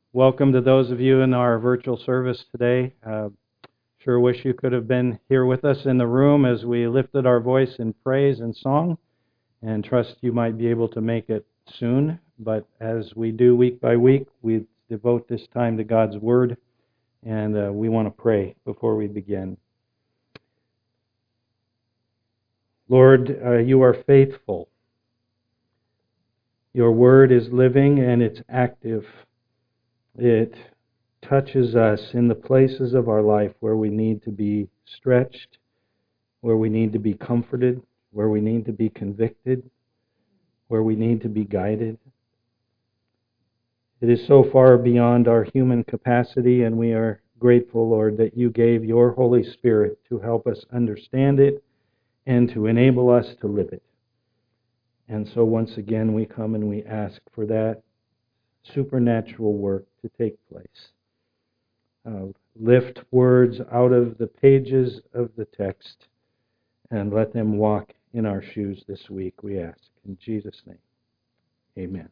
Welcome to those of you in our virtual service today. Sure wish you could have been here with us in the room as we lifted our voice in praise and song, and trust you might be able to make it soon. But as we do week by week, we devote this time to God's Word, and we want to pray before we begin. Lord, you are faithful. Your Word is living and it's active. It touches us in the places of our life where we need to be stretched, where we need to be comforted, where we need to be convicted, where we need to be guided. It is so far beyond our human capacity, and we are grateful, Lord, that you gave your Holy Spirit to help us understand it and to enable us to live it. And so once again we come and we ask for that supernatural work to take place. Lift words out of the pages of the text and let them walk in our shoes this week, we ask. In Jesus' name, amen.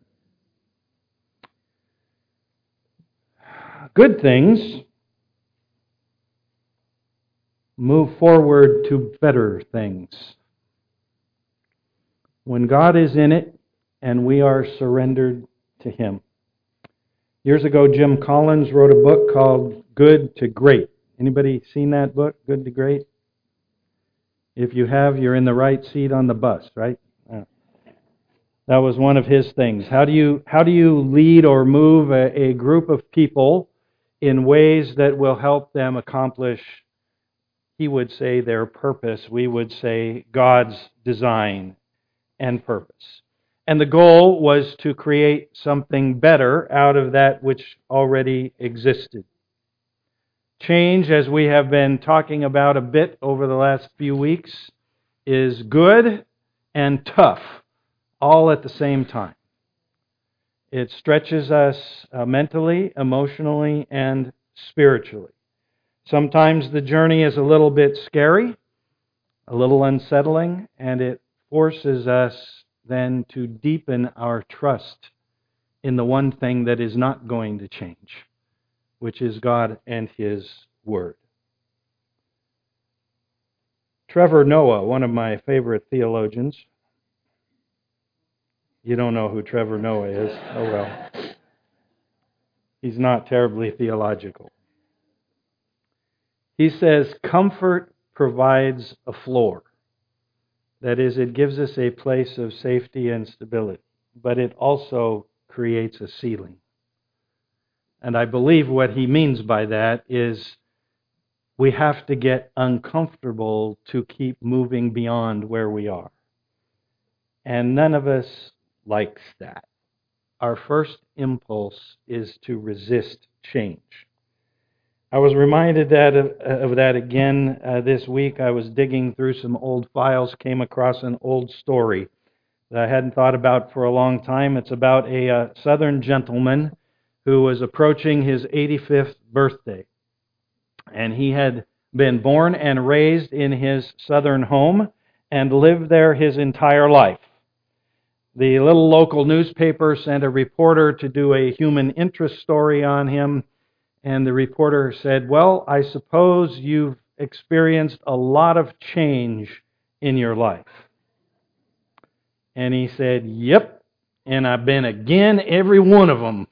Good things move forward to better things. When God is in it and we are surrendered to Him. Years ago, Jim Collins wrote a book called Good to Great. Anybody seen that book, Good to Great? If you have, you're in the right seat on the bus, right? That was one of his things. How do you lead or move a group of people in ways that will help them accomplish, he would say, their purpose. We would say God's design and purpose. And the goal was to create something better out of that which already existed. Change, as we have been talking about a bit over the last few weeks, is good and tough all at the same time. It stretches us mentally, emotionally, and spiritually. Sometimes the journey is a little bit scary, a little unsettling, and it forces us then to deepen our trust in the one thing that is not going to change, which is God and His Word. Trevor Noah, one of my favorite theologians. You don't know who Trevor Noah is. Oh well. He's not terribly theological. He says, comfort provides a floor. That is, it gives us a place of safety and stability, but it also creates a ceiling. And I believe what he means by that is we have to get uncomfortable to keep moving beyond where we are. And none of us likes that. Our first impulse is to resist change. I was reminded of that again this week. I was digging through some old files, came across an old story that I hadn't thought about for a long time. It's about a Southern gentleman who was approaching his 85th birthday. And he had been born and raised in his Southern home and lived there his entire life. The little local newspaper sent a reporter to do a human interest story on him. And the reporter said, well, I suppose you've experienced a lot of change in your life. And he said, yep, and I've been again every one of them.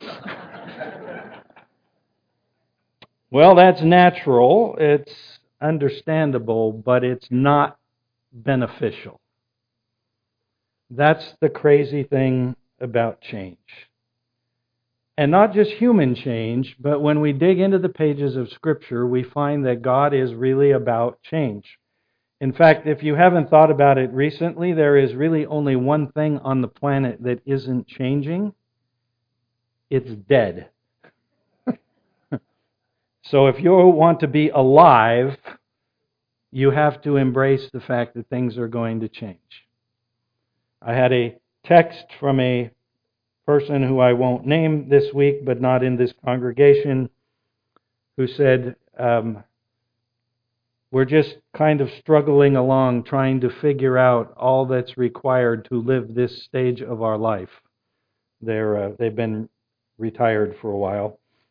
Well, that's natural, it's understandable, but it's not beneficial. That's the crazy thing about change. And not just human change, but when we dig into the pages of Scripture, we find that God is really about change. In fact, if you haven't thought about it recently, there is really only one thing on the planet that isn't changing. It's dead. So if you want to be alive, you have to embrace the fact that things are going to change. I had a text from a person who I won't name this week, but not in this congregation, who said, we're just kind of struggling along trying to figure out all that's required to live this stage of our life. They've been retired for a while.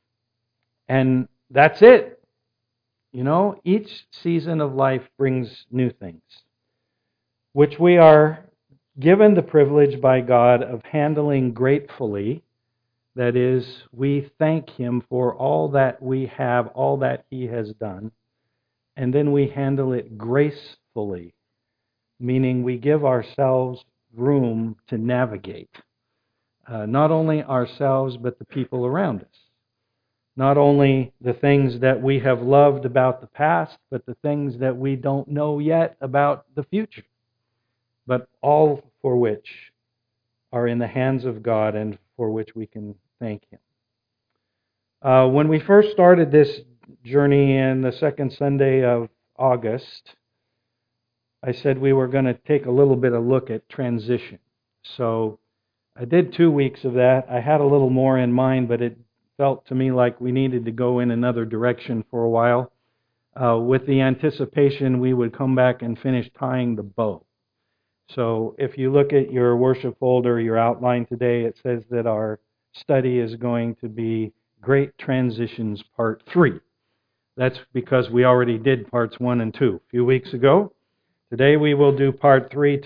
And that's it. Each season of life brings new things, which we are given the privilege by God of handling gratefully. That is, we thank Him for all that we have, all that He has done, and then we handle it gracefully, meaning we give ourselves room to navigate, not only ourselves, but the people around us. Not only the things that we have loved about the past, but the things that we don't know yet about the future, but all for which are in the hands of God and for which we can thank Him. When we first started this journey in the second Sunday of August, I said we were going to take a little bit of look at transition. So I did 2 weeks of that. I had a little more in mind, but it felt to me like we needed to go in another direction for a while, with the anticipation we would come back and finish tying the bow. So if you look at your worship folder, your outline today, it says that our study is going to be Great Transitions Part 3. That's because we already did Parts 1 and 2 a few weeks ago. Today we will do Part 3.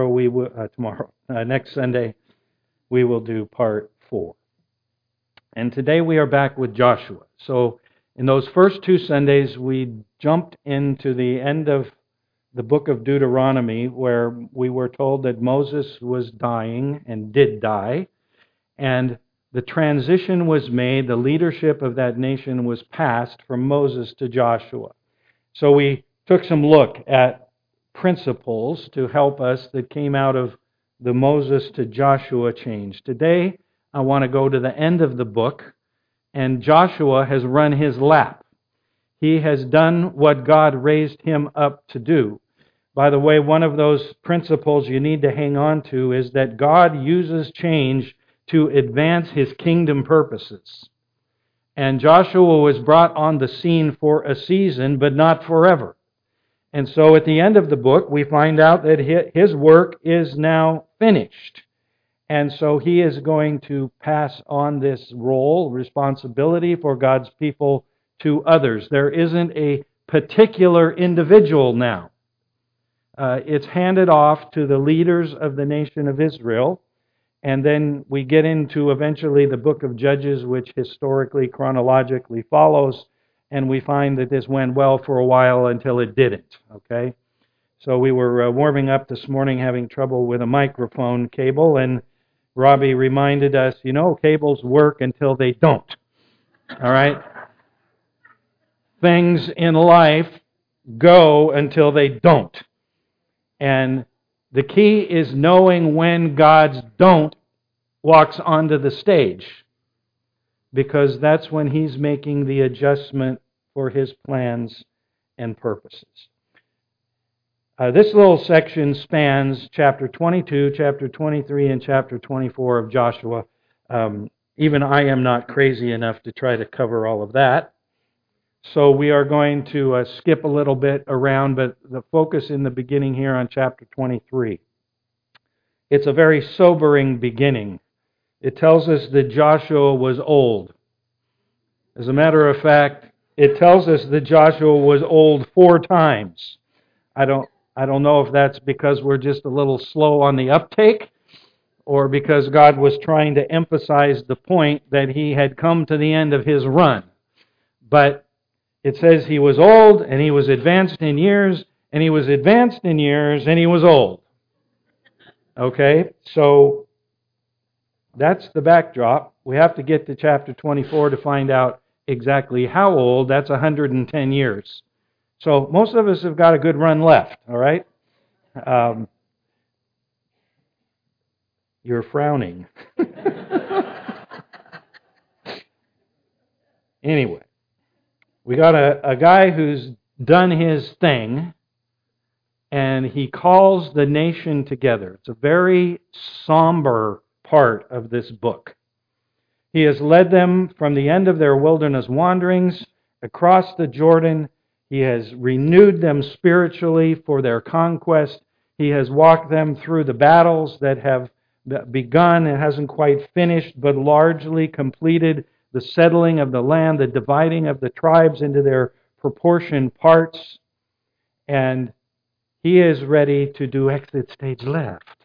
Next Sunday, we will do Part 4. And today we are back with Joshua. So in those first 2 Sundays, we jumped into the end of the book of Deuteronomy, where we were told that Moses was dying and did die, and the transition was made. The leadership of that nation was passed from Moses to Joshua. So we took some look at principles to help us that came out of the Moses to Joshua change. Today, I want to go to the end of the book, and Joshua has run his lap. He has done what God raised him up to do. By the way, one of those principles you need to hang on to is that God uses change to advance His kingdom purposes. And Joshua was brought on the scene for a season, but not forever. And so at the end of the book, we find out that his work is now finished. And so he is going to pass on this role, responsibility for God's people to others. There isn't a particular individual now. It's handed off to the leaders of the nation of Israel. And then we get into eventually the book of Judges, which historically, chronologically follows. And we find that this went well for a while until it didn't. Okay? So we were warming up this morning having trouble with a microphone cable, and Robbie reminded us, cables work until they don't. All right? Things in life go until they don't. And the key is knowing when God's don't walks onto the stage, because that's when He's making the adjustment for His plans and purposes. This little section spans chapter 22, chapter 23, and chapter 24 of Joshua. Even I am not crazy enough to try to cover all of that. So we are going to skip a little bit around, but the focus in the beginning here on chapter 23. It's a very sobering beginning. It tells us that Joshua was old. As a matter of fact, it tells us that Joshua was old 4 times. I don't know if that's because we're just a little slow on the uptake, or because God was trying to emphasize the point that he had come to the end of his run. But it says he was old, and he was advanced in years, and he was advanced in years, and he was old. Okay, so that's the backdrop. We have to get to chapter 24 to find out exactly how old. That's 110 years. So most of us have got a good run left, all right? You're frowning. Anyway, we got a guy who's done his thing, and he calls the nation together. It's a very somber part of this book. He has led them from the end of their wilderness wanderings across the Jordan. He has renewed them spiritually for their conquest. He has walked them through the battles that have begun. It hasn't quite finished, but largely completed the settling of the land, the dividing of the tribes into their proportioned parts, and He is ready to do exit stage left.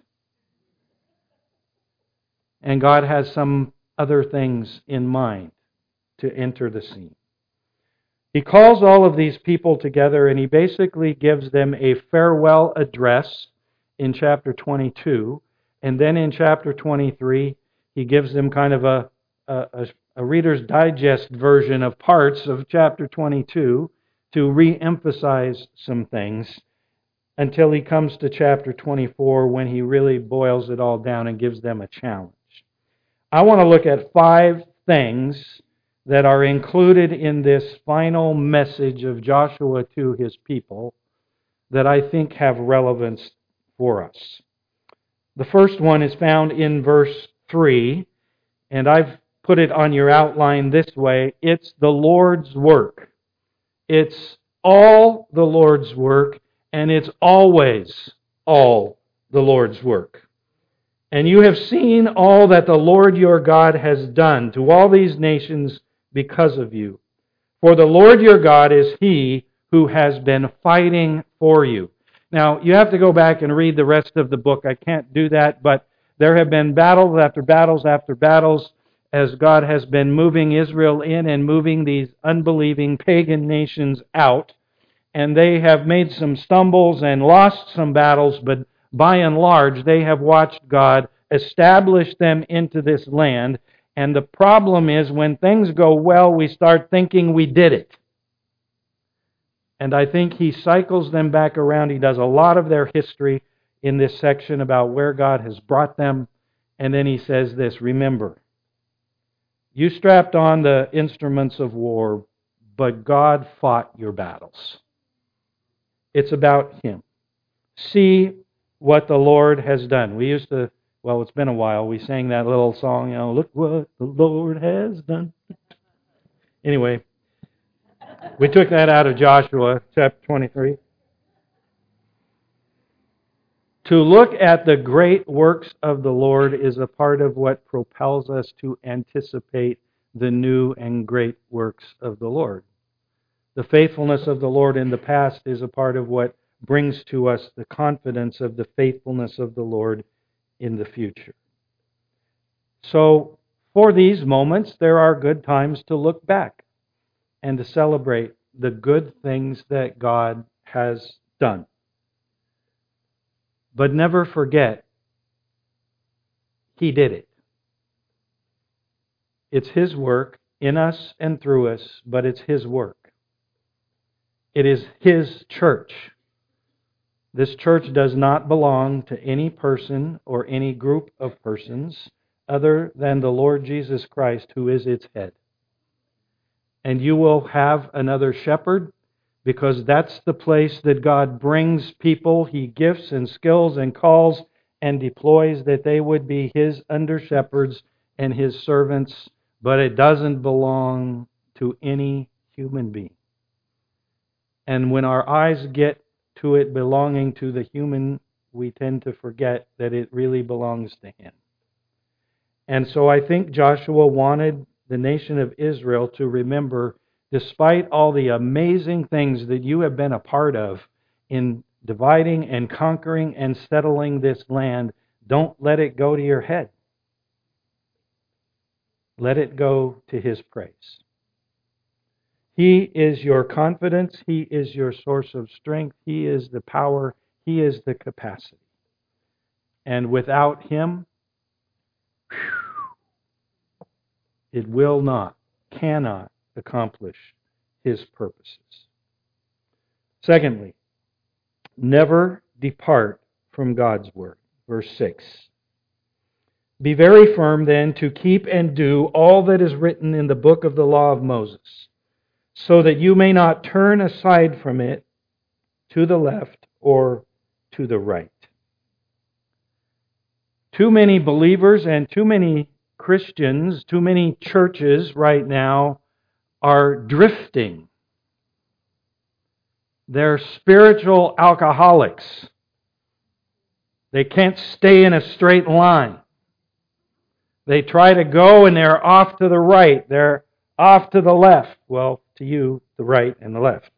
And God has some other things in mind to enter the scene. He calls all of these people together and He basically gives them a farewell address in chapter 22. And then in chapter 23, He gives them kind of a Reader's Digest version of parts of chapter 22 to re-emphasize some things until He comes to chapter 24 when He really boils it all down and gives them a challenge. I want to look at 5 things that are included in this final message of Joshua to his people that I think have relevance for us. The first one is found in verse 3, and I've put it on your outline this way. It's the Lord's work. It's all the Lord's work, and it's always all the Lord's work. And you have seen all that the Lord your God has done to all these nations because of you. For the Lord your God is He who has been fighting for you. Now, you have to go back and read the rest of the book. I can't do that, but there have been battles after battles after battles as God has been moving Israel in and moving these unbelieving pagan nations out. And they have made some stumbles and lost some battles, but by and large, they have watched God establish them into this land. And the problem is, when things go well, we start thinking we did it. And I think He cycles them back around. He does a lot of their history in this section about where God has brought them. And then He says this, remember, you strapped on the instruments of war, but God fought your battles. It's about Him. See what the Lord has done. We used to, well, it's been a while, we sang that little song, look what the Lord has done. Anyway, we took that out of Joshua chapter 23. To look at the great works of the Lord is a part of what propels us to anticipate the new and great works of the Lord. The faithfulness of the Lord in the past is a part of what brings to us the confidence of the faithfulness of the Lord in the future. So, for these moments, there are good times to look back and to celebrate the good things that God has done. But never forget, He did it. It's His work in us and through us, but it's His work. It is His church. This church does not belong to any person or any group of persons other than the Lord Jesus Christ, who is its head. And you will have another shepherd, because that's the place that God brings people He gifts and skills and calls and deploys, that they would be His under-shepherds and His servants, but it doesn't belong to any human being. And when our eyes get to it belonging to the human, we tend to forget that it really belongs to Him. And so I think Joshua wanted the nation of Israel to remember, despite all the amazing things that you have been a part of in dividing and conquering and settling this land, don't let it go to your head. Let it go to His praise. He is your confidence. He is your source of strength. He is the power. He is the capacity. And without Him, it will not, cannot accomplish His purposes. Secondly, never depart from God's word. Verse 6. Be very firm then to keep and do all that is written in the book of the law of Moses, so that you may not turn aside from it to the left or to the right. Too many believers and too many Christians, too many churches right now are drifting. They're spiritual alcoholics. They can't stay in a straight line. They try to go and they're off to the right. They're off to the left. Well, to you, the right and the left.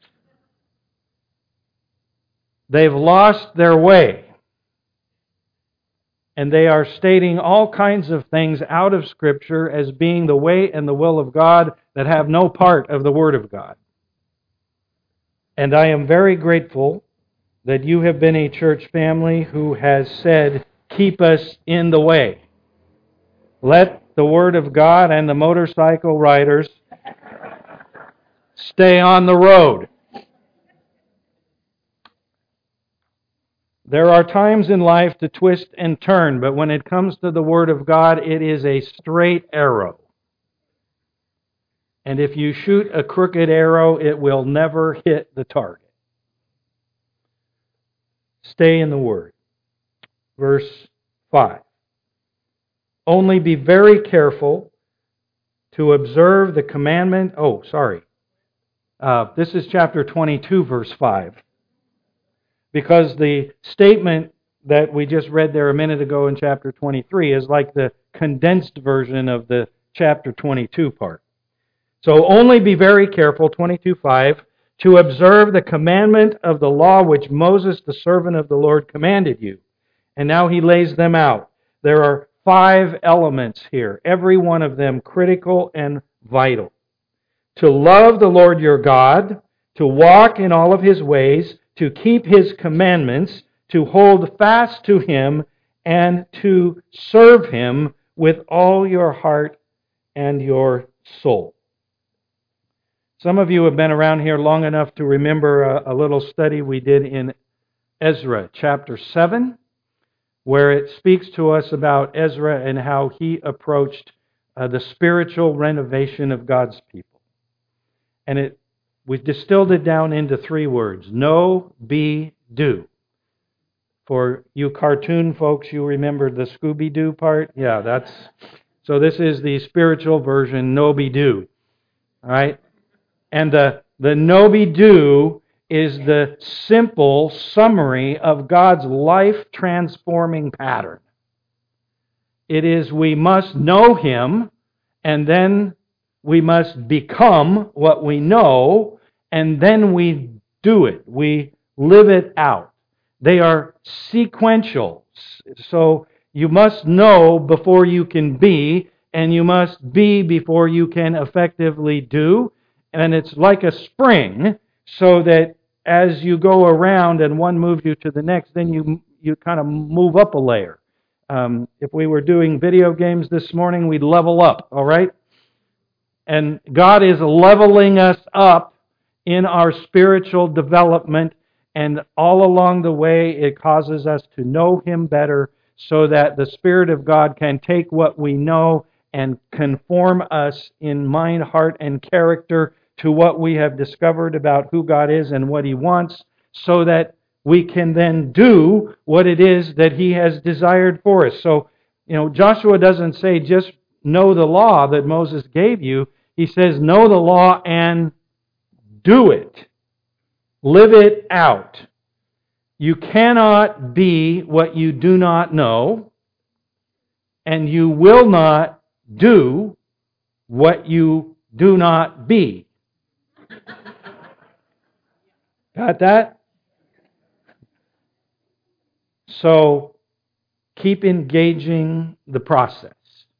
They've lost their way. And they are stating all kinds of things out of Scripture as being the way and the will of God that have no part of the Word of God. And I am very grateful that you have been a church family who has said, keep us in the way. Let the Word of God and the motorcycle riders stay on the road. There are times in life to twist and turn, but when it comes to the Word of God, it is a straight arrow. And if you shoot a crooked arrow, it will never hit the target. Stay in the Word. Verse 5. Only be very careful to observe the commandment. This is chapter 22, verse 5. Because the statement that we just read there a minute ago in chapter 23 is like the condensed version of the chapter 22 part. So only be very careful, 22:5, to observe the commandment of the law which Moses, the servant of the Lord, commanded you. And now he lays them out. There are 5 elements here, every one of them critical and vital. To love the Lord your God, to walk in all of His ways, to keep His commandments, to hold fast to Him, and to serve Him with all your heart and your soul. Some of you have been around here long enough to remember a little study we did in Ezra chapter 7, where it speaks to us about Ezra and how he approached the spiritual renovation of God's people. And we distilled it down into 3 words: know, be, do. For you cartoon folks, you remember the Scooby-Doo part? Yeah, so this is the spiritual version, know, be, do. All right? And the know, be, do is the simple summary of God's life-transforming pattern. It is we must know Him, and then we must become what we know, and then we do it. We live it out. They are sequential. So you must know before you can be, and you must be before you can effectively do. And it's like a spring, so that as you go around and one moves you to the next, then you kind of move up a layer. If we were doing video games this morning, we'd level up, all right? And God is leveling us up in our spiritual development, and all along the way it causes us to know Him better so that the Spirit of God can take what we know and conform us in mind, heart, and character to what we have discovered about who God is and what He wants, so that we can then do what it is that He has desired for us. So, Joshua doesn't say just know the law that Moses gave you. He says know the law and do it. Live it out. You cannot be what you do not know, and you will not do what you do not be. Got that? So, keep engaging the process.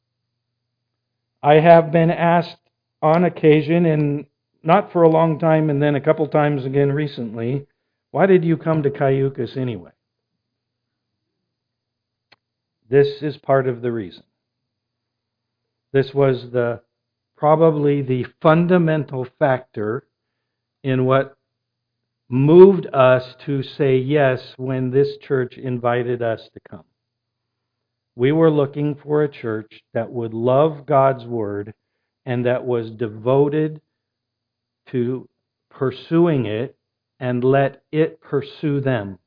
I have been asked on occasion, and not for a long time, and then a couple times again recently, why did you come to Cayucas anyway? This is part of the reason. This was probably the fundamental factor in what moved us to say yes when this church invited us to come. We were looking for a church that would love God's Word and that was devoted to pursuing it and let it pursue them.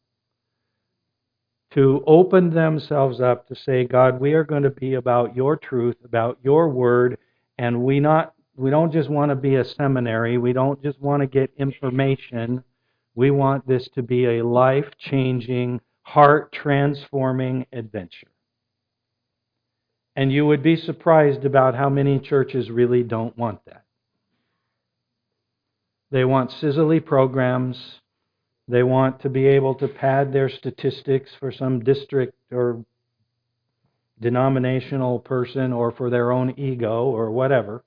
To open themselves up to say, God, we are going to be about your truth, about your Word, and we don't just want to be a seminary. We don't just want to get information. We want this to be a life-changing, heart-transforming adventure. And you would be surprised about how many churches really don't want that. They want sizzly programs. They want to be able to pad their statistics for some district or denominational person or for their own ego or whatever.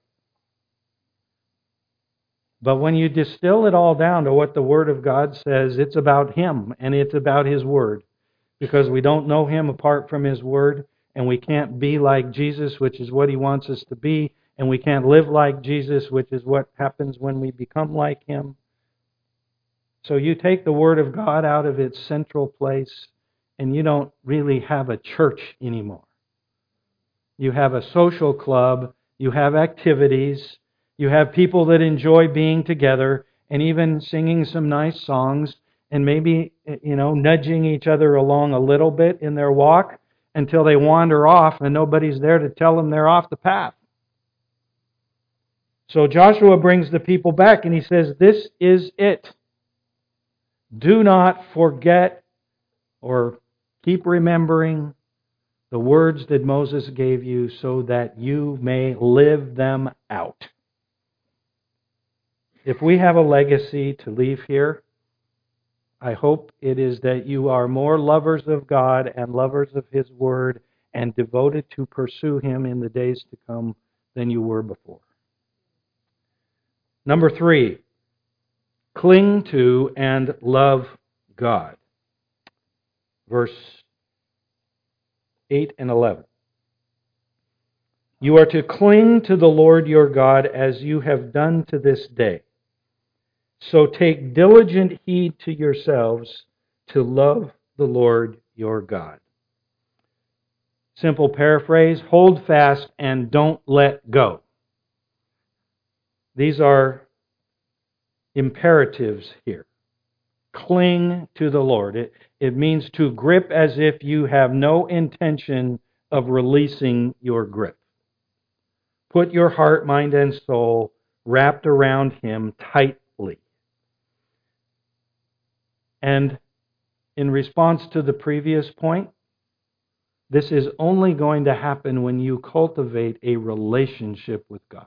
But when you distill it all down to what the Word of God says, it's about Him and it's about His Word. Because we don't know Him apart from His Word, and we can't be like Jesus, which is what He wants us to be, and we can't live like Jesus, which is what happens when we become like Him. So you take the Word of God out of its central place, and you don't really have a church anymore. You have a social club, you have activities, you have people that enjoy being together, and even singing some nice songs, and maybe, nudging each other along a little bit in their walk until they wander off and nobody's there to tell them they're off the path. So Joshua brings the people back and he says, this is it. Do not forget or keep remembering the words that Moses gave you so that you may live them out. If we have a legacy to leave here, I hope it is that you are more lovers of God and lovers of His Word and devoted to pursue Him in the days to come than you were before. Number 3, cling to and love God. Verse 8 and 11. You are to cling to the Lord your God as you have done to this day. So take diligent heed to yourselves to love the Lord your God. Simple paraphrase, hold fast and don't let go. These are imperatives here. Cling to the Lord. It means to grip as if you have no intention of releasing your grip. Put your heart, mind, and soul wrapped around Him tightly. And in response to the previous point, this is only going to happen when you cultivate a relationship with God.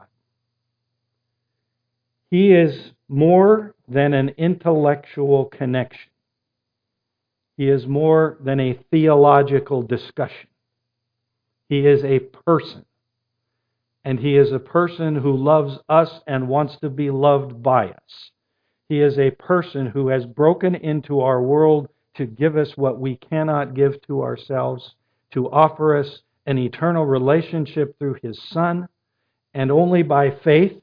He is more than an intellectual connection. He is more than a theological discussion. He is a person. And He is a person who loves us and wants to be loved by us. He is a person who has broken into our world to give us what we cannot give to ourselves, to offer us an eternal relationship through His Son, and only by faith.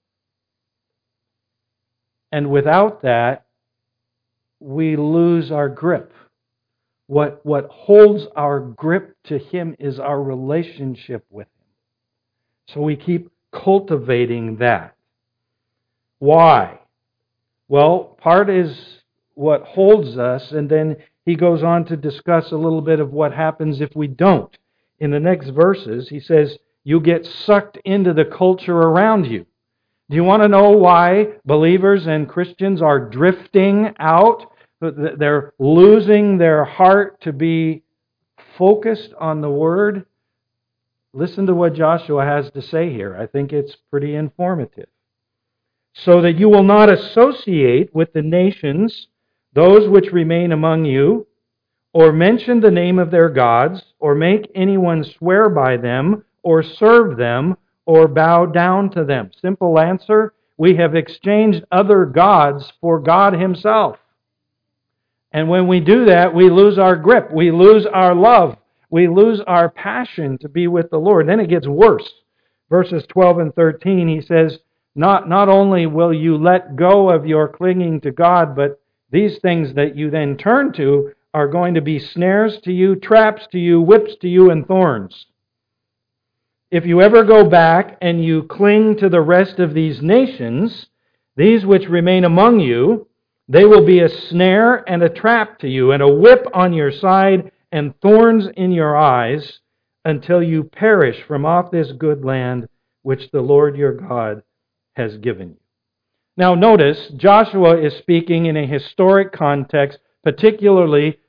And without that, we lose our grip. What holds our grip to Him is our relationship with Him. So we keep cultivating that. Why? Well, part is what holds us, and then he goes on to discuss a little bit of what happens if we don't. In the next verses, he says, you get sucked into the culture around you. Do you want to know why believers and Christians are drifting out? They're losing their heart to be focused on the Word? Listen to what Joshua has to say here. I think it's pretty informative. So that you will not associate with the nations, those which remain among you, or mention the name of their gods, or make anyone swear by them, or serve them, or bow down to them. Simple answer, we have exchanged other gods for God Himself. And when we do that, we lose our grip, we lose our love, we lose our passion to be with the Lord. Then it gets worse. Verses 12 and 13, he says, Not only will you let go of your clinging to God, but these things that you then turn to are going to be snares to you, traps to you, whips to you, and thorns. If you ever go back and you cling to the rest of these nations, these which remain among you, they will be a snare and a trap to you, and a whip on your side, and thorns in your eyes, until you perish from off this good land which the Lord your God has given you. Now notice, Joshua is speaking in a historic context, particularly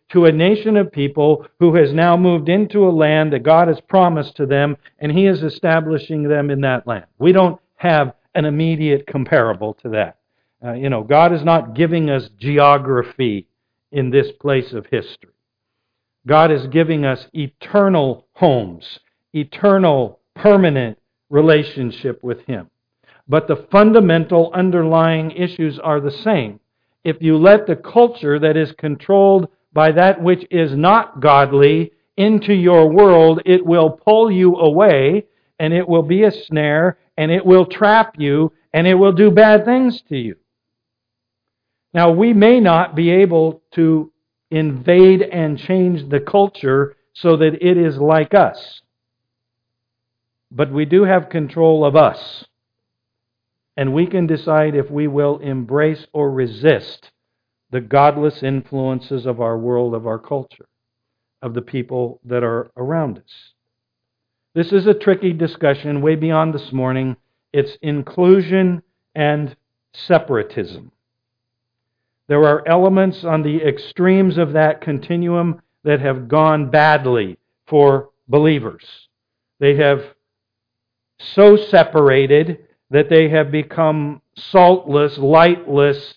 to a nation of people who has now moved into a land that God has promised to them, and He is establishing them in that land. We don't have an immediate comparable to that. God is not giving us geography in this place of history. God is giving us eternal homes, eternal, permanent relationship with Him. But the fundamental underlying issues are the same. If you let the culture that is controlled by that which is not godly into your world, it will pull you away, and it will be a snare, and it will trap you, and it will do bad things to you. Now, we may not be able to invade and change the culture so that it is like us, but we do have control of us. And we can decide if we will embrace or resist the godless influences of our world, of our culture, of the people that are around us. This is a tricky discussion, way beyond this morning. It's inclusion and separatism. There are elements on the extremes of that continuum that have gone badly for believers. They have so separated that they have become saltless, lightless,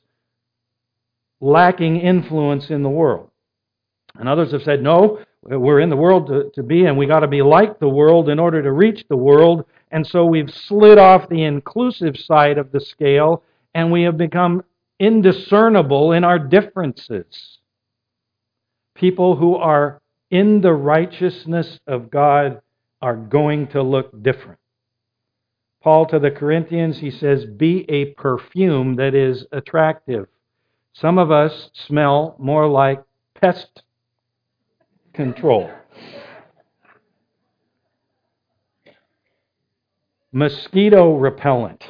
lacking influence in the world. And others have said, no, we're in the world to be, and we got to be like the world in order to reach the world. And so we've slid off the inclusive side of the scale, and we have become indiscernible in our differences. People who are in the righteousness of God are going to look different. Paul to the Corinthians, he says, be a perfume that is attractive. Some of us smell more like pest control. Mosquito repellent.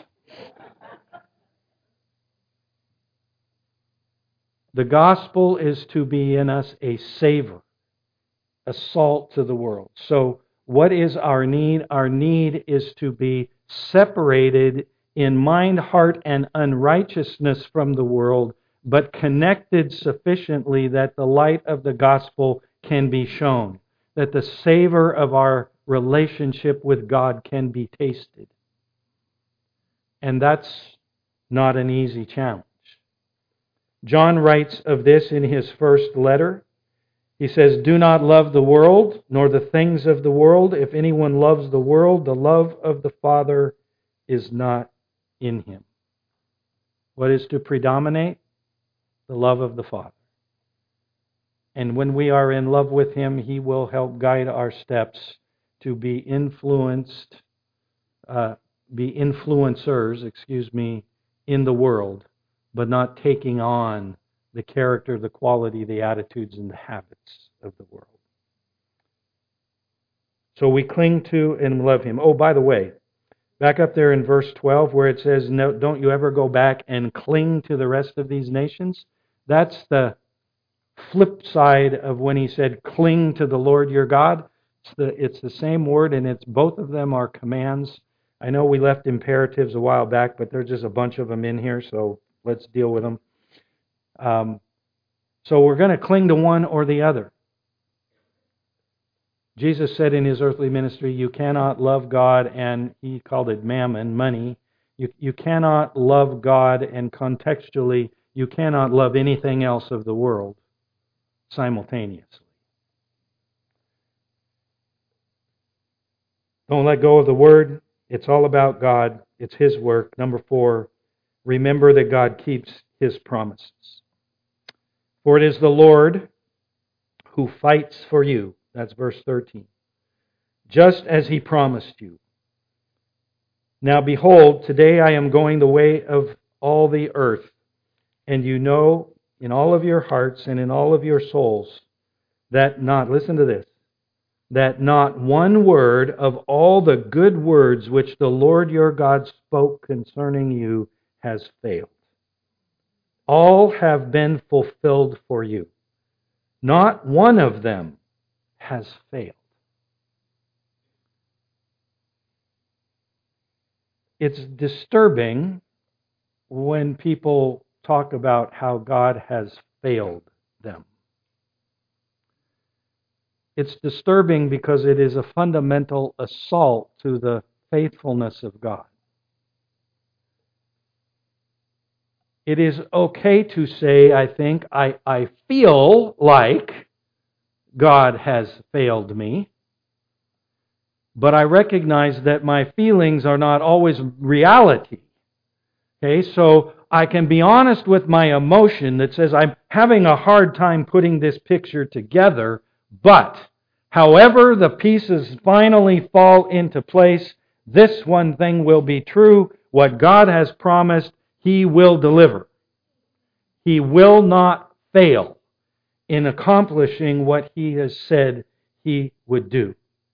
The gospel is to be in us a savor, a salt to the world. So what is our need? Our need is to be separated in mind, heart, and unrighteousness from the world, but connected sufficiently that the light of the gospel can be shown, that the savor of our relationship with God can be tasted. And that's not an easy challenge. John writes of this in his first letter. He says, do not love the world, nor the things of the world. If anyone loves the world, the love of the Father is not in him. What is to predominate? The love of the Father. And when we are in love with Him, He will help guide our steps to be influencers, in the world, but not taking on the character, the quality, the attitudes, and the habits of the world. So we cling to and love Him. Oh, by the way, back up there in verse 12 where it says, no, don't you ever go back and cling to the rest of these nations. That's the flip side of when He said, cling to the Lord your God. It's the same word, and both of them are commands. I know we left imperatives a while back, but there's just a bunch of them in here, so let's deal with them. So we're going to cling to one or the other. Jesus said in His earthly ministry, you cannot love God, and He called it mammon, money. You cannot love God, and contextually, you cannot love anything else of the world simultaneously. Don't let go of the Word. It's all about God. It's His work. Number 4, remember that God keeps His promises. For it is the Lord who fights for you. That's verse 13. Just as He promised you. Now behold, today I am going the way of all the earth, and you know in all of your hearts and in all of your souls that listen to this, that not one word of all the good words which the Lord your God spoke concerning you has failed. All have been fulfilled for you. Not one of them has failed. It's disturbing when people talk about how God has failed them. It's disturbing because it is a fundamental assault to the faithfulness of God. It is okay to say, I think, I feel like God has failed me, but I recognize that my feelings are not always reality. Okay, so I can be honest with my emotion that says I'm having a hard time putting this picture together, but however the pieces finally fall into place, this one thing will be true. What God has promised, He will deliver. He will not fail in accomplishing what He has said He would do.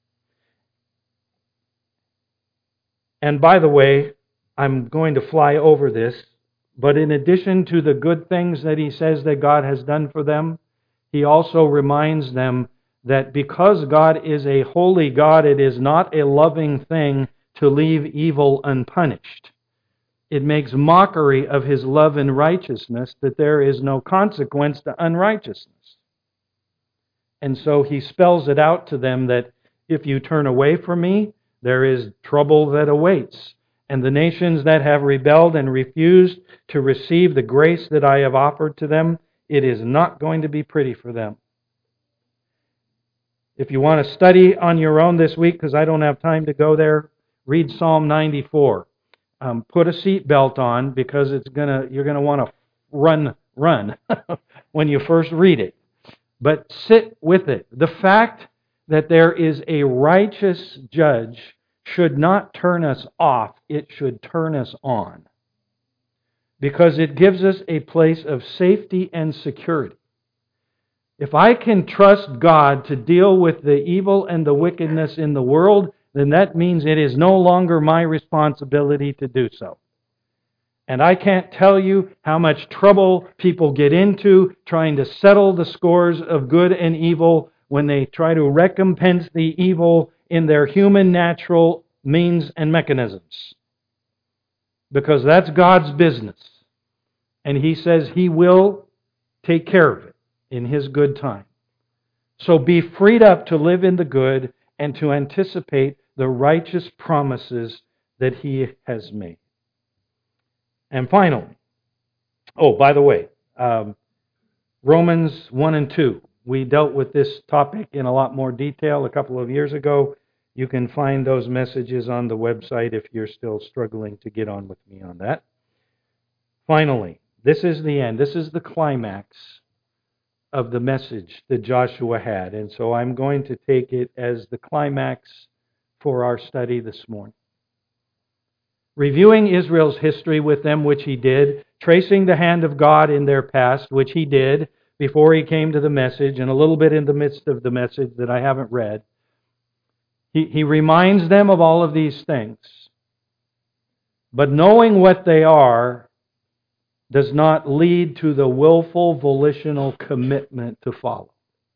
And by the way, I'm going to fly over this, but in addition to the good things that He says that God has done for them, He also reminds them that because God is a holy God, it is not a loving thing to leave evil unpunished. It makes mockery of His love and righteousness, that there is no consequence to unrighteousness. And so He spells it out to them that if you turn away from me, there is trouble that awaits. And the nations that have rebelled and refused to receive the grace that I have offered to them, it is not going to be pretty for them. If you want to study on your own this week, because I don't have time to go there, read Psalm 94. Put a seatbelt on because you're gonna want to run when you first read it. But sit with it. The fact that there is a righteous judge should not turn us off. It should turn us on. Because it gives us a place of safety and security. If I can trust God to deal with the evil and the wickedness in the world, then that means it is no longer my responsibility to do so. And I can't tell you how much trouble people get into trying to settle the scores of good and evil when they try to recompense the evil in their human natural means and mechanisms. Because that's God's business. And He says He will take care of it in His good time. So be freed up to live in the good and to anticipate the righteous promises that He has made. And finally, by the way, Romans 1 and 2. We dealt with this topic in a lot more detail a couple of years ago. You can find those messages on the website if you're still struggling to get on with me on that. Finally, this is the end. This is the climax of the message that Joshua had. And so I'm going to take it as the climax for our study this morning. Reviewing Israel's history with them, which He did, tracing the hand of God in their past, which He did before He came to the message, and a little bit in the midst of the message that I haven't read. He reminds them of all of these things. But knowing what they are does not lead to the willful, volitional commitment to follow.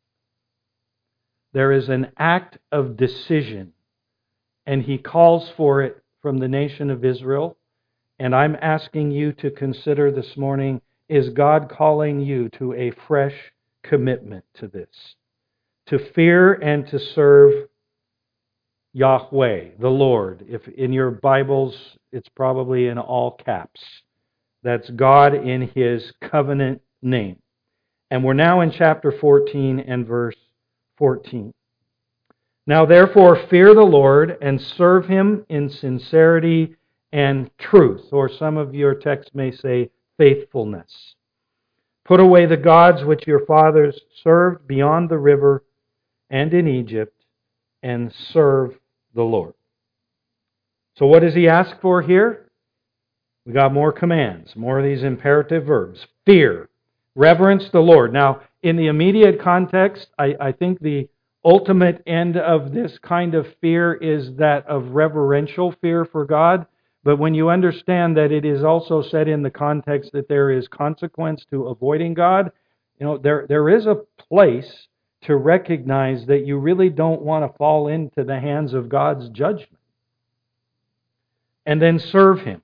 There is an act of decision, and He calls for it from the nation of Israel. And I'm asking you to consider this morning, is God calling you to a fresh commitment to this? To fear and to serve Yahweh, the Lord. If in your Bibles, it's probably in all caps. That's God in His covenant name. And we're now in chapter 14 and verse 14. Now therefore fear the Lord and serve Him in sincerity and truth, or some of your texts may say faithfulness. Put away the gods which your fathers served beyond the river and in Egypt, and serve the Lord. So what does He ask for here? We got more commands, more of these imperative verbs. Fear, reverence the Lord. Now, in the immediate context, I think the ultimate end of this kind of fear is that of reverential fear for God. But when you understand that it is also said in the context that there is consequence to avoiding God, there is a place to recognize that you really don't want to fall into the hands of God's judgment. And then serve Him.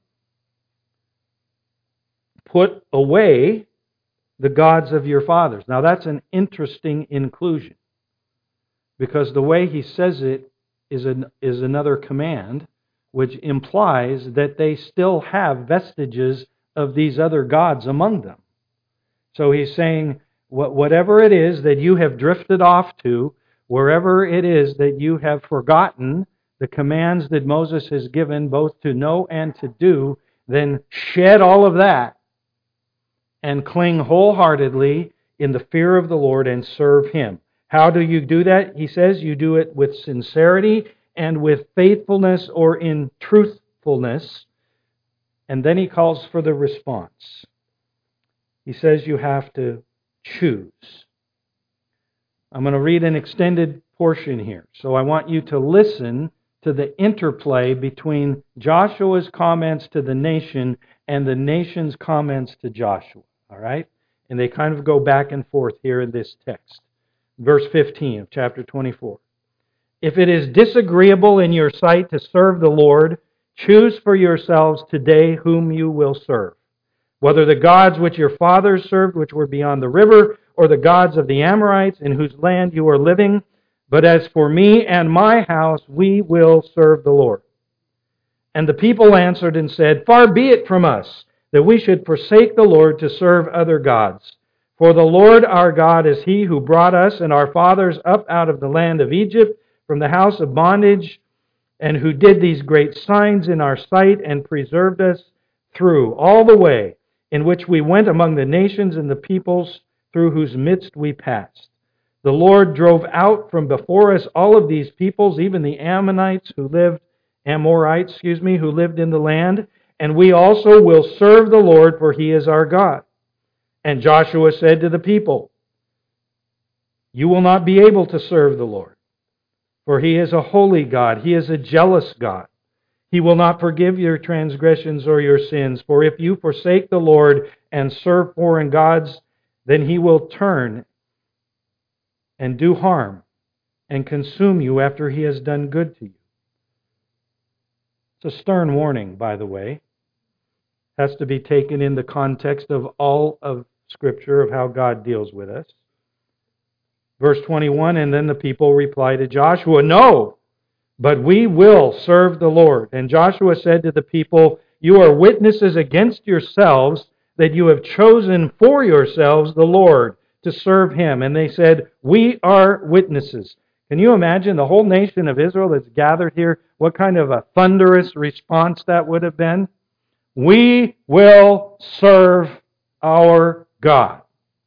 Put away the gods of your fathers. Now that's an interesting inclusion. because the way he says it is another command, which implies that they still have vestiges of these other gods among them. So he's saying, whatever it is that you have drifted off to, wherever it is that you have forgotten the commands that Moses has given both to know and to do, then shed all of that and cling wholeheartedly in the fear of the Lord and serve Him. How do you do that? He says you do it with sincerity and with faithfulness or in truthfulness. And then he calls for the response. He says you have to choose. I'm going to read an extended portion here. So I want you to listen to the interplay between Joshua's comments to the nation and the nation's comments to Joshua. All right? And they kind of go back and forth here in this text. Verse 15 of chapter 24. If it is disagreeable in your sight to serve the Lord, choose for yourselves today whom you will serve, whether the gods which your fathers served, which were beyond the river, or the gods of the Amorites in whose land you are living. But as for me and my house, we will serve the Lord. And the people answered and said, Far be it from us that we should forsake the Lord to serve other gods. For the Lord our God is He who brought us and our fathers up out of the land of Egypt from the house of bondage, and who did these great signs in our sight and preserved us through all the way in which we went among the nations and the peoples through whose midst we passed. The Lord drove out from before us all of these peoples, even the Amorites who lived in the land, and we also will serve the Lord, for He is our God. And Joshua said to the people, You will not be able to serve the Lord, for He is a holy God. He is a jealous God. He will not forgive your transgressions or your sins. For if you forsake the Lord and serve foreign gods, then He will turn and do harm and consume you after He has done good to you. It's a stern warning, by the way. It has to be taken in the context of all of Scripture of how God deals with us. Verse 21, and then the people reply to Joshua, No, but we will serve the Lord. And Joshua said to the people, You are witnesses against yourselves that you have chosen for yourselves the Lord to serve Him. And they said, We are witnesses. Can you imagine the whole nation of Israel that's gathered here? What kind of a thunderous response that would have been? We will serve our God.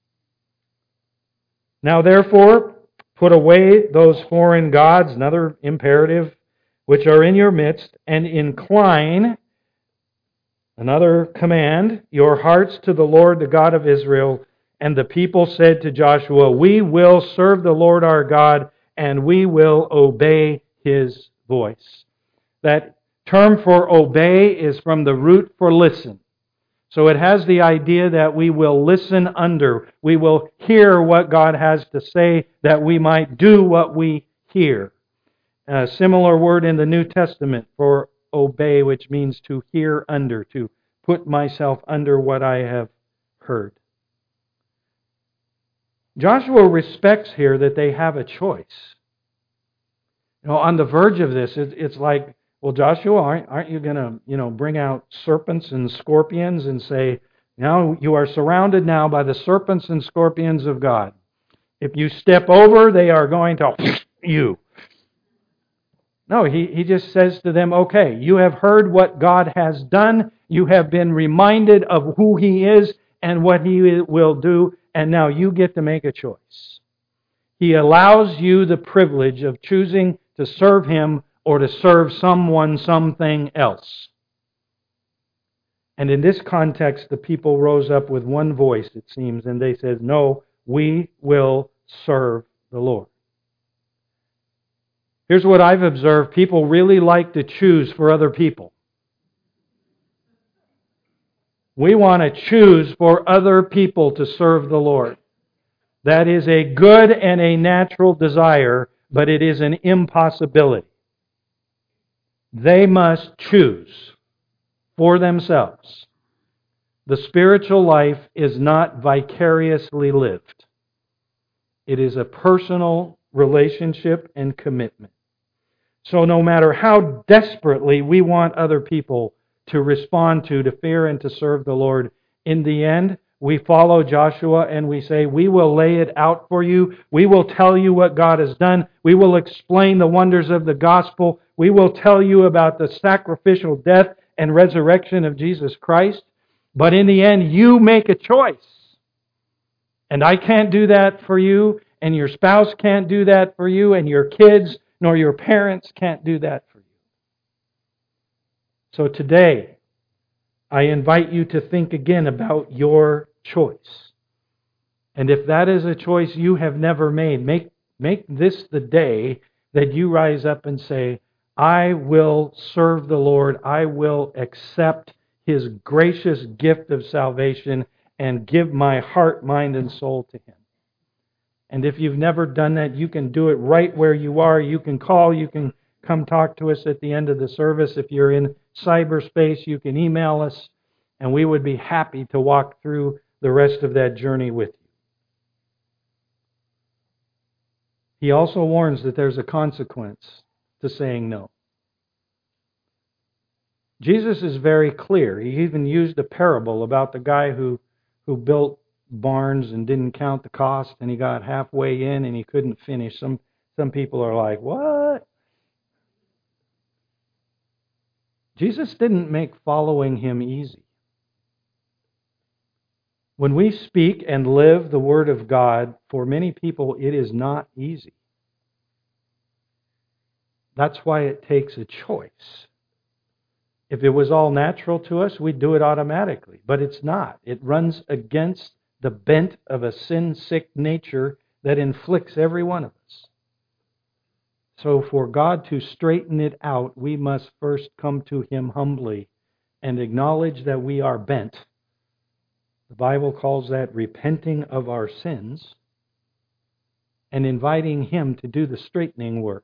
Now therefore, put away those foreign gods, another imperative, which are in your midst, and incline, another command, your hearts to the Lord, the God of Israel. And the people said to Joshua, We will serve the Lord our God, and we will obey His voice. That term for obey is from the root for listen. So it has the idea that we will listen under. We will hear what God has to say, that we might do what we hear. A similar word in the New Testament for obey, which means to hear under, to put myself under what I have heard. Joshua respects here that they have a choice. On the verge of this, it's like, well, Joshua, aren't you going to, bring out serpents and scorpions and say, now you are surrounded now by the serpents and scorpions of God. If you step over, they are going to you. No, he just says to them, okay, you have heard what God has done. You have been reminded of who He is and what He will do, and now you get to make a choice. He allows you the privilege of choosing to serve Him or to serve someone, something else. And in this context, the people rose up with one voice, it seems, and they said, No, we will serve the Lord. Here's what I've observed. People really like to choose for other people. We want to choose for other people to serve the Lord. That is a good and a natural desire, but it is an impossibility. They must choose for themselves. The spiritual life is not vicariously lived. It is a personal relationship, and commitment. So no matter how desperately we want other people to respond to fear and to serve the Lord, in the end, we follow Joshua and we say, we will lay it out for you. We will tell you what God has done. We will explain the wonders of the gospel. We will tell you about the sacrificial death and resurrection of Jesus Christ. But in the end, you make a choice. And I can't do that for you, and your spouse can't do that for you, and your kids nor your parents can't do that for you. So today, I invite you to think again about your choice. And if that is a choice you have never made, make this the day that you rise up and say, I will serve the Lord. I will accept His gracious gift of salvation and give my heart, mind, and soul to Him. And if you've never done that, you can do it right where you are. You can call. You can come talk to us at the end of the service. If you're in cyberspace, you can email us, and we would be happy to walk through the rest of that journey with you. He also warns that there's a consequence to saying no. Jesus is very clear. He even used a parable about the guy who built barns and didn't count the cost, and he got halfway in and he couldn't finish. Some people are like, what? Jesus didn't make following Him easy. When we speak and live the Word of God, for many people it is not easy. That's why it takes a choice. If it was all natural to us, we'd do it automatically. But it's not. It runs against the bent of a sin-sick nature that inflicts every one of us. So for God to straighten it out, we must first come to Him humbly and acknowledge that we are bent. The Bible calls that repenting of our sins and inviting Him to do the straightening work.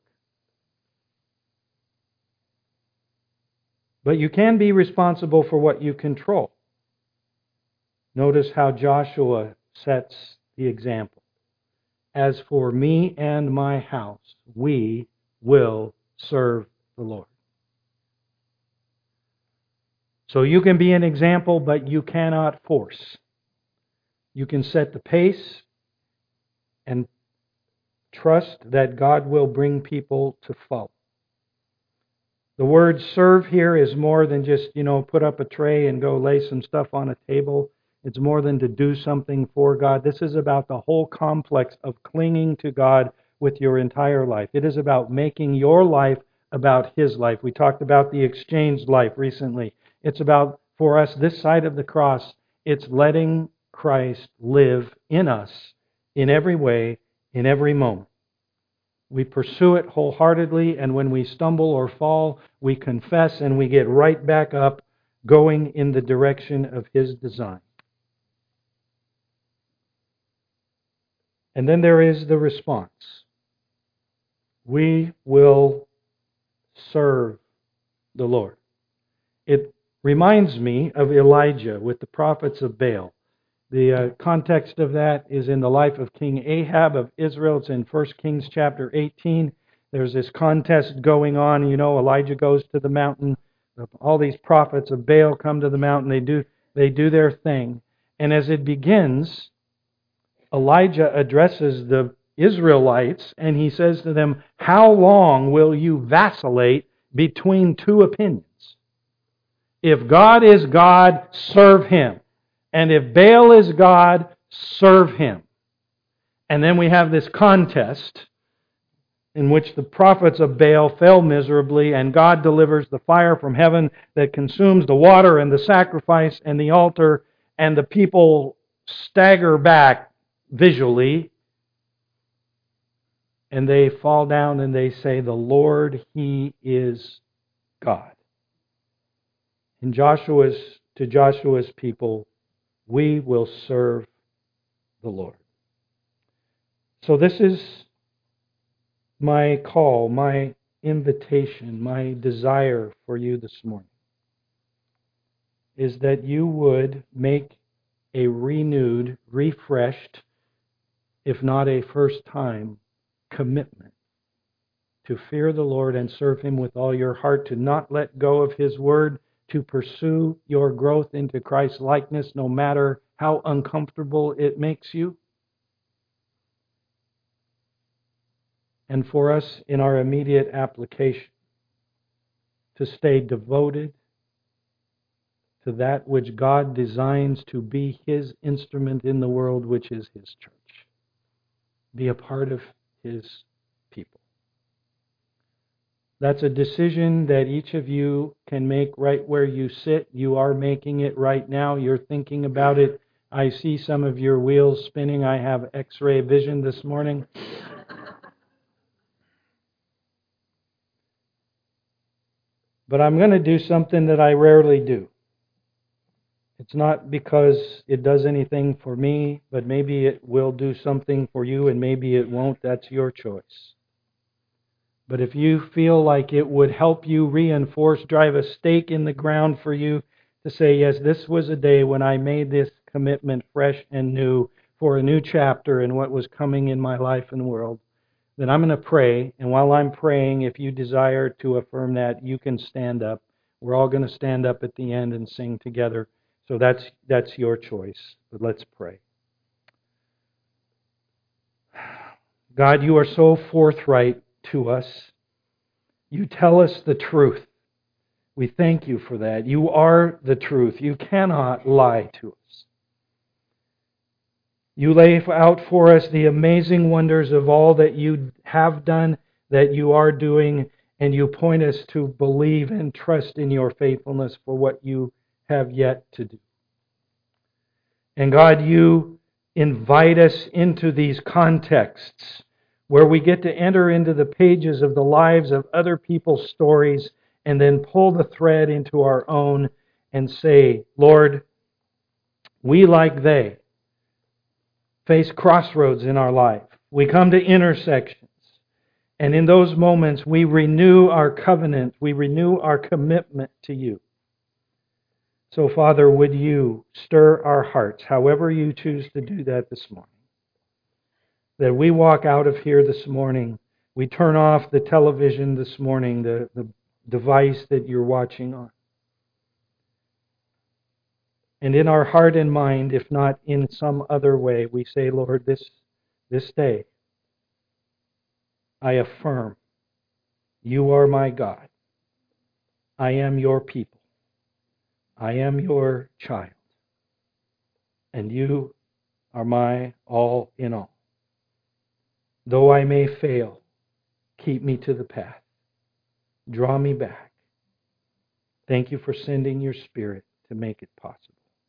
But you can be responsible for what you control. Notice how Joshua sets the example. As for me and my house, we will serve the Lord. So you can be an example, but you cannot force. You can set the pace and trust that God will bring people to follow. The word serve here is more than just, put up a tray and go lay some stuff on a table. It's more than to do something for God. This is about the whole complex of clinging to God with your entire life. It is about making your life about His life. We talked about the exchanged life recently. It's about, for us, this side of the cross, it's letting Christ live in us in every way, in every moment. We pursue it wholeheartedly, and when we stumble or fall, we confess and we get right back up, going in the direction of His design. And then there is the response. We will serve the Lord. It reminds me of Elijah with the prophets of Baal. The context of that is in the life of King Ahab of Israel. It's in 1 Kings chapter 18. There's this contest going on. Elijah goes to the mountain. All these prophets of Baal come to the mountain. They do their thing. And as it begins, Elijah addresses the Israelites and he says to them, how long will you vacillate between two opinions? If God is God, serve Him. And if Baal is God, serve him. And then we have this contest in which the prophets of Baal fell miserably, and God delivers the fire from heaven that consumes the water and the sacrifice and the altar, and the people stagger back visually, and they fall down and they say, the Lord, He is God. And to Joshua's people, we will serve the Lord. So this is my call, my invitation, my desire for you this morning, is that you would make a renewed, refreshed, if not a first time, commitment to fear the Lord and serve Him with all your heart, to not let go of His Word, to pursue your growth into Christ's likeness no matter how uncomfortable it makes you. And for us in our immediate application, to stay devoted to that which God designs to be His instrument in the world, which is His church. Be a part of His people. That's a decision that each of you can make right where you sit. You are making it right now. You're thinking about it. I see some of your wheels spinning. I have X-ray vision this morning. But I'm going to do something that I rarely do. It's not because it does anything for me, but maybe it will do something for you and maybe it won't. That's your choice. But if you feel like it would help you reinforce, drive a stake in the ground for you to say, yes, this was a day when I made this commitment fresh and new for a new chapter in what was coming in my life and world, then I'm going to pray. And while I'm praying, if you desire to affirm that, you can stand up. We're all going to stand up at the end and sing together. So that's your choice. But let's pray. God, you are so forthright to us. You tell us the truth. We thank you for that. You are the truth. You cannot lie to us. You lay out for us the amazing wonders of all that you have done, that you are doing, and you point us to believe and trust in your faithfulness for what you have yet to do. And God, you invite us into these contexts where we get to enter into the pages of the lives of other people's stories and then pull the thread into our own and say, Lord, we, like they, face crossroads in our life. We come to intersections. And in those moments, we renew our covenant. We renew our commitment to you. So, Father, would you stir our hearts, however you choose to do that this morning? That we walk out of here this morning, we turn off the television this morning, the device that you're watching on. And in our heart and mind, if not in some other way, we say, Lord, this day, I affirm, you are my God. I am your people. I am your child. And you are my all in all. Though I may fail, keep me to the path. Draw me back. Thank you for sending your Spirit to make it possible.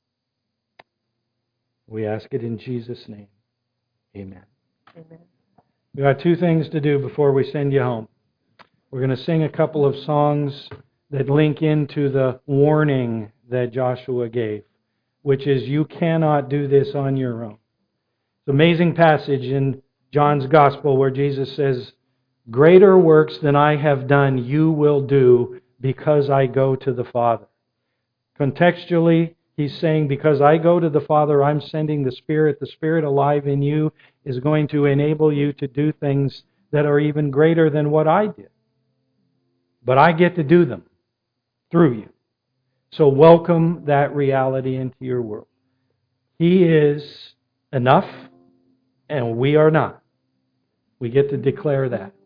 We ask it in Jesus' name. Amen. Amen. We got two things to do before we send you home. We're going to sing a couple of songs that link into the warning that Joshua gave, which is you cannot do this on your own. It's an amazing passage in John's Gospel where Jesus says, greater works than I have done you will do because I go to the Father. Contextually, he's saying because I go to the Father, I'm sending the Spirit. The Spirit alive in you is going to enable you to do things that are even greater than what I did. But I get to do them through you. So welcome that reality into your world. He is enough, and we are not. We get to declare that.